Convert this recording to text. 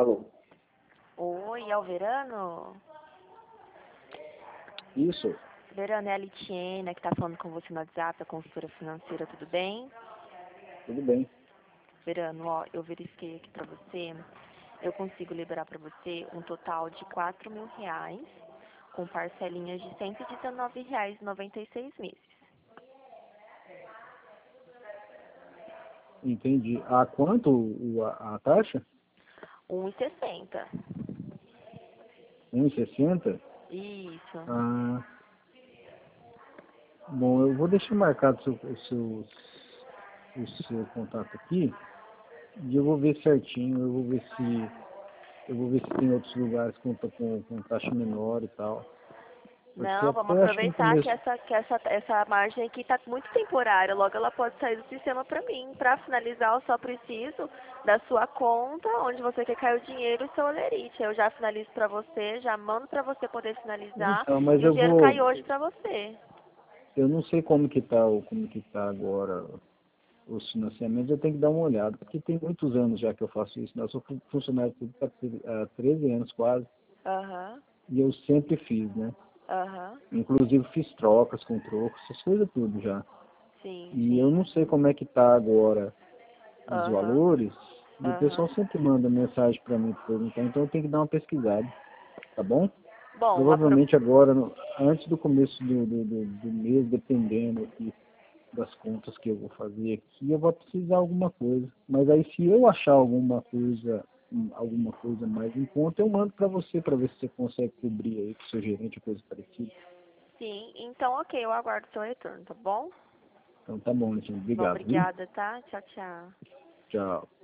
Alô? Oi, é o Verano? Isso? Verano, é a Litiena que tá falando com você no WhatsApp, a consultora financeira, tudo bem? Tudo bem. Verano, ó, eu verifiquei aqui pra você, eu consigo liberar pra você um total de R$ 4.000, com parcelinhas de R$ 119,96 meses. Entendi. A quanto a taxa? 1,60. 1,60? Isso. Ah, bom, eu vou deixar marcado o seu contato aqui e eu vou ver certinho, eu vou ver se tem outros lugares com taxa menor e tal. Porque Não, vamos até acho que no aproveitar que começo. essa margem aqui tá muito temporária. Logo ela pode sair do sistema para mim. Para finalizar, eu só preciso da sua conta, onde você quer cair o dinheiro e seu olerite. Eu já finalizo para você, já mando para você poder finalizar Então, mas e o eu dinheiro cai vou. hoje para você. Eu não sei como que tá agora os financiamentos, eu tenho que dar uma olhada, porque tem muitos anos já que eu faço isso, né? Eu sou funcionário público há 13 anos quase, Aham, e eu sempre fiz, né? aham, Inclusive fiz trocas com trocos, essas coisas tudo já. sim, E eu sim. não sei como é que tá agora os Aham, valores, e o pessoal aham. sempre manda mensagem para mim pra perguntar, então eu tenho que dar uma pesquisada, tá bom? Bom, Provavelmente agora, antes do começo do mês, dependendo aqui das contas que eu vou fazer aqui, eu vou precisar alguma coisa. Mas aí se eu achar alguma coisa mais em conta, eu mando para ver se você consegue cobrir aí com o seu gerente ou coisa parecida. sim, então ok, eu aguardo o seu retorno, tá bom? Então tá bom, Letícia. Bom, Obrigado, viu? obrigada, tá? Tchau, tchau. Tchau.